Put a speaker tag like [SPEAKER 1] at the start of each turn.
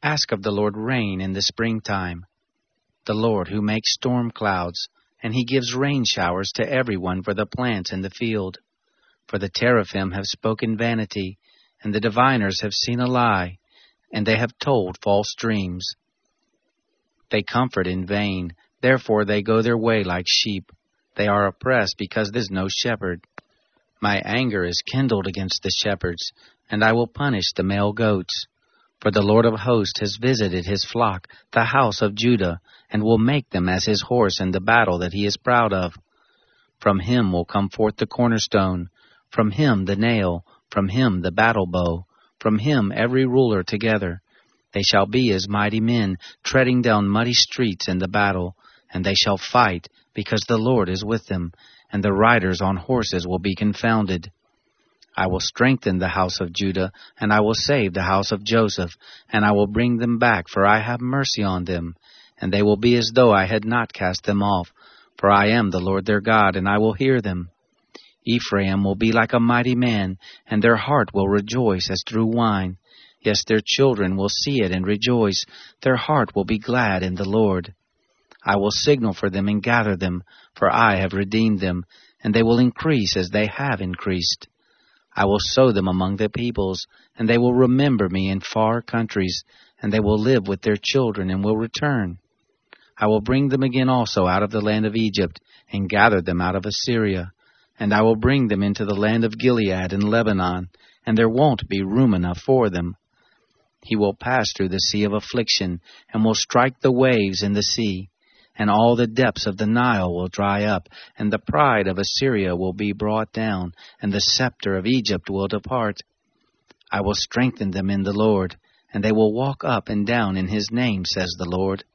[SPEAKER 1] Ask of the Lord rain in the springtime, the Lord who makes storm clouds, and he gives rain showers to everyone for the plants in the field. For the teraphim have spoken vanity, and the diviners have seen a lie, and they have told false dreams. They comfort in vain, therefore they go their way like sheep. They are oppressed because there is no shepherd. My anger is kindled against the shepherds, and I will punish the male goats. For the Lord of hosts has visited his flock, the house of Judah, and will make them as his horse in the battle that he is proud of. From him will come forth the cornerstone, from him the nail, from him the battle bow, from him every ruler together. They shall be as mighty men, treading down muddy streets in the battle, and they shall fight, because the Lord is with them, and the riders on horses will be confounded. I will strengthen the house of Judah, and I will save the house of Joseph, and I will bring them back, for I have mercy on them, and they will be as though I had not cast them off, for I am the Lord their God, and I will hear them. Ephraim will be like a mighty man, and their heart will rejoice as through wine. Yes, their children will see it and rejoice. Their heart will be glad in the Lord. I will signal for them and gather them, for I have redeemed them, and they will increase as they have increased. I will sow them among the peoples, and they will remember me in far countries, and they will live with their children and will return. I will bring them again also out of the land of Egypt, and gather them out of Assyria. And I will bring them into the land of Gilead and Lebanon, and there won't be room enough for them. He will pass through the sea of affliction, and will strike the waves in the sea, and all the depths of the Nile will dry up, and the pride of Assyria will be brought down, and the scepter of Egypt will depart. I will strengthen them in the Lord, and they will walk up and down in his name, says the Lord.